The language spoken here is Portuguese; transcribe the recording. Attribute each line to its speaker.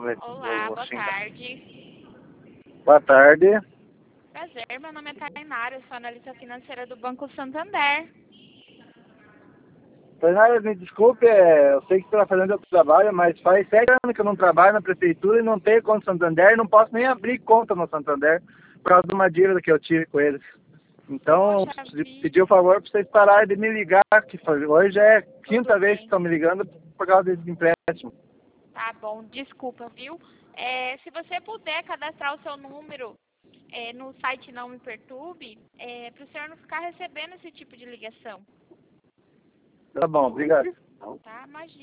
Speaker 1: ver.
Speaker 2: Olá, boa tarde.
Speaker 1: Boa tarde.
Speaker 2: Prazer, meu nome é Tainara, sou analista financeira do Banco Santander.
Speaker 1: Tainara, me desculpe, eu sei que você está fazendo outro trabalho, mas faz 7 anos que eu não trabalho na prefeitura e não tenho conta no Santander, e não posso nem abrir conta no Santander por causa de uma dívida que eu tive com eles. Então,
Speaker 2: Poxa
Speaker 1: pedi o favor para vocês pararem de me ligar, que hoje é a quinta vez que estão me ligando por causa desse empréstimo.
Speaker 2: Tá bom, desculpa, viu? Se você puder cadastrar o seu número no site Não Me Perturbe, para o senhor não ficar recebendo esse tipo de ligação.
Speaker 1: Tá bom, obrigado.
Speaker 2: Tá? Imagina.